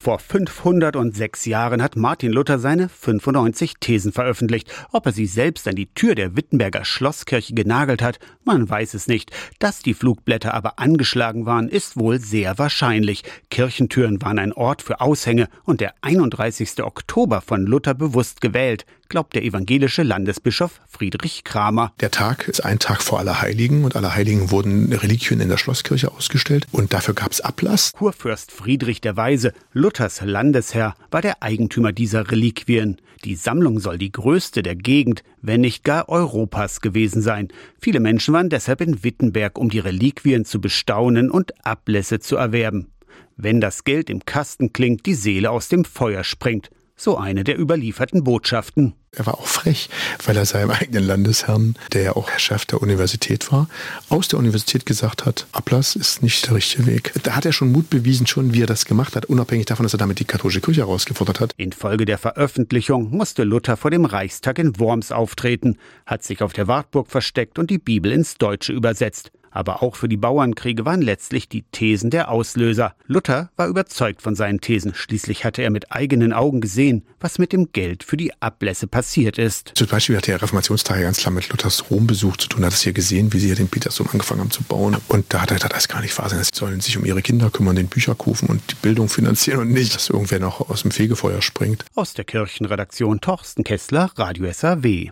Vor 506 Jahren hat Martin Luther seine 95 Thesen veröffentlicht. Ob er sie selbst an die Tür der Wittenberger Schlosskirche genagelt hat, man weiß es nicht. Dass die Flugblätter aber angeschlagen waren, ist wohl sehr wahrscheinlich. Kirchentüren waren ein Ort für Aushänge und der 31. Oktober von Luther bewusst gewählt, glaubt der evangelische Landesbischof Friedrich Kramer. Der Tag ist ein Tag vor Allerheiligen und Allerheiligen wurden Reliquien in der Schlosskirche ausgestellt und dafür gab es Ablass. Kurfürst Friedrich der Weise, Luthers Landesherr, war der Eigentümer dieser Reliquien. Die Sammlung soll die größte der Gegend, wenn nicht gar Europas gewesen sein. Viele Menschen waren deshalb in Wittenberg, um die Reliquien zu bestaunen und Ablässe zu erwerben. Wenn das Geld im Kasten klingt, die Seele aus dem Feuer springt. So eine der überlieferten Botschaften. Er war auch frech, weil er seinem eigenen Landesherrn, der ja auch Chef der Universität war, aus der Universität gesagt hat, Ablass ist nicht der richtige Weg. Da hat er schon Mut bewiesen, schon wie er das gemacht hat, unabhängig davon, dass er damit die katholische Kirche herausgefordert hat. Infolge der Veröffentlichung musste Luther vor dem Reichstag in Worms auftreten, hat sich auf der Wartburg versteckt und die Bibel ins Deutsche übersetzt. Aber auch für die Bauernkriege waren letztlich die Thesen der Auslöser. Luther war überzeugt von seinen Thesen. Schließlich hatte er mit eigenen Augen gesehen, was mit dem Geld für die Ablässe passiert ist. Zum Beispiel hatte der Reformationstage ganz klar mit Luthers Rombesuch zu tun. Hat es hier gesehen, wie sie hier den Petersdom angefangen haben zu bauen. Und da hat er gedacht, das kann nicht wahr sein. Sie sollen sich um ihre Kinder kümmern, den Bücherkufen und die Bildung finanzieren und nicht, dass irgendwer noch aus dem Fegefeuer springt. Aus der Kirchenredaktion Torsten Kessler, Radio SAW.